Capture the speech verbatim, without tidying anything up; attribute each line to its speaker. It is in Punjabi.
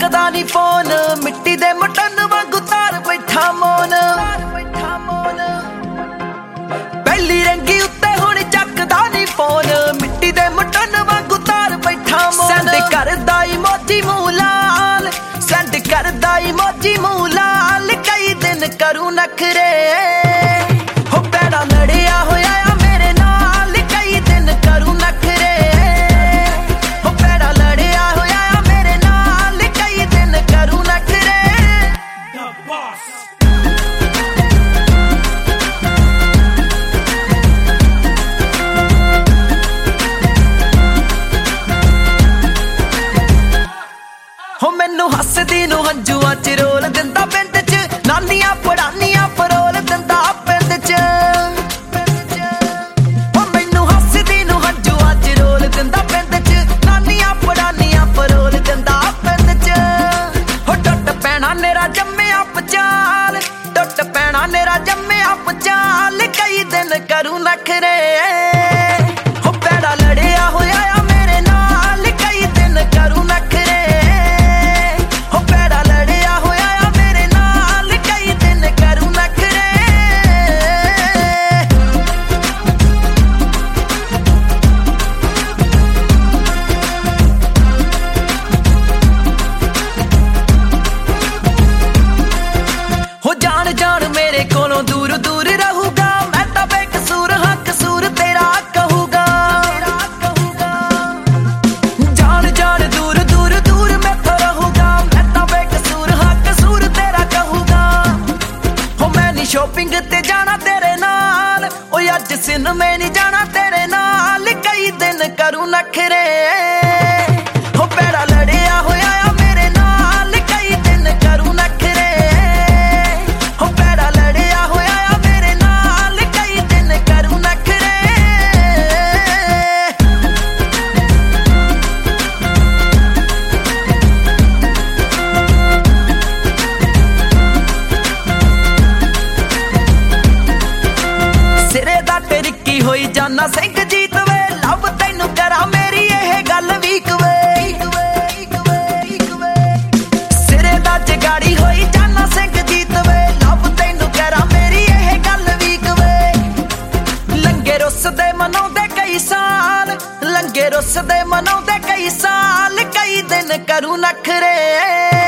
Speaker 1: ਚੱਕਦਾ ਨੀ ਫੋਨ, ਮਿੱਟੀ ਦੇ ਮਟਨ ਵਾਂਗੂ ਤਾਰ ਬੈਠਾ ਮੋਨ। ਪਹਿਲੀ ਰੰਗੀ ਉੱਤੇ ਹੁਣ ਚੱਕਦਾ ਨੀ ਫੋਨ, ਮਿੱਟੀ ਦੇ ਮਟਨ ਵਾਂਗੂ ਤਾਰ ਬੈਠਾ ਮੋਨ। ਸੈਂਡ ਕਰਦਾ ਇਮੋਜੀ ਮੂੰਹ ਲਾਲ, ਸੈਂਡ ਕਰਦਾ ਇਮੋਜੀ ਮੂੰਹ ਲਾਲ, ਕਈ ਦਿਨ ਕਰੂ ਨਖਰੇ ਹੋ ਪੈੜਾ ਲੜਿਆ ਹੋਇਆ ਆ ਮੇਰੇ ਨਾਲ, ਕਈ ਦਿਨ ਕਰੂ ਨਖਰੇ ਹੋ ਪੈੜਾ ਲੜਿਆ ਹੋਇਆ ਆ ਮੇਰੇ ਨਾਲ, ਕਈ ਦਿਨ ਕਰੂ ਨਖਰੇ। ਹੋ ਮੈਨੂੰ ਹੱਸਦੀ ਨੂੰ ਹੰਝੂਆਂ ਚ ਰੋਲ ਦਿੰਦਾ ਪਿੰਡ ਚ, ਨਾਨੀਆਂ ਪੜਾਨੀਆਂ ਫਰੋਲ ਦਿੰਦਾ ਪਿੰਡ ਚ। ਹੋ ਮੈਨੂੰ ਹੱਸਦੀ ਨੂੰ ਹੰਝੂਆਂ ਚ ਰੋਲ ਦਿੰਦਾ ਪਿੰਡ ਚ, ਨਾਨੀਆਂ ਪੜਾਨੀਆਂ ਫਰੋਲ ਦਿੰਦਾ ਪਿੰਡ ਚ। ਹੋ ਟੁੱਟ ਪੈਣਾ ਨੇਰਾ ਜੰਮਿਆ ਪਚਾਲ, ਟੁੱਟ ਪੈਣਾ ਨੇਰਾ ਜੰਮਿਆ ਪਚਾਲ, ਕਈ ਦਿਨ ਕਰੂ ਨਖਰੇ ਹੋ ਪੈੜਾ ਲੜਿਆ ਹੋਇਆ ਆ ਮੇਰੇ ਨਾਲ, ਕਈ ਦਿਨ ਕਰੂ ਨਖਰੇ। ਜਾਣ ਜਾਣ ਮੇਰੇ ਕੋਲੋਂ ਦੂਰ ਦੂਰ ਰਹੂਗਾ, ਮੈਂ ਤਾਂ ਬੇਕਸੂਰ ਹਾਂ ਕਸੂਰ ਤੇਰਾ ਕਹੂਗਾ। ਜਾਣ ਜਾਣ ਦੂਰ ਦੂਰ ਦੂਰ ਮੈਥੋਂ ਰਹੂਗਾ, ਮੈਂ ਤਾਂ ਬੇਕਸੂਰ ਹਾਂ ਕਸੂਰ ਤੇਰਾ ਕਹੂਗਾ। ਹੋ ਮੈਂ ਨੀ ਸ਼ੋਪਿੰਗ ਤੇ ਜਾਣਾ ਤੇਰੇ ਨਾਲ, ਓ ਅੱਜ ਸਿਨੇਮੇ ਨੀ ਜਾਣਾ ਤੇਰੇ ਨਾਲ, ਕਈ ਦਿਨ ਕਰੂ ਨਖਰੇ ਹੋ ਪੈੜਾ ਲੜਿਆ ਹੋਇਆ ਆ ਮੇਰੇ ਨਾਲ, ਕਈ ਦਿਨ ਕਰੂ ਨਖਰੇ। ਸਿਰੇ ਦਾ ਟਿਰਕੀ ਹੋਈ ਜਾਨਾ ਸਿੰਘ ਜੀਤ ਵੇ, ਲੱਭ ਤੈਨੂੰ ਕਰਾਂ ਮੇਰੀ ਇਹ ਗੱਲ ਵੀਕ ਵੇ। ਸਿਰੇ ਦਾ ਜਗਾੜੀ ਹੋਈ ਜਾਨਾ ਸਿੰਘ ਜੀਤ ਵੇ, ਲੱਭ ਤੈਨੂੰ ਕਰਾਂ ਮੇਰੀ ਇਹ ਗੱਲ ਵੀਕ ਵੇ। ਲੰਗੇ ਰੁੱਸ ਦੇ ਮਨਾਉਂਦੇ ਕਈ ਸਾਲ, ਲੰਗੇ ਰੁੱਸ ਦੇ ਮਨਾਉਂਦੇ ਕਈ ਸਾਲ, ਕਈ ਦਿਨ ਕਰੂ ਨਖਰੇ।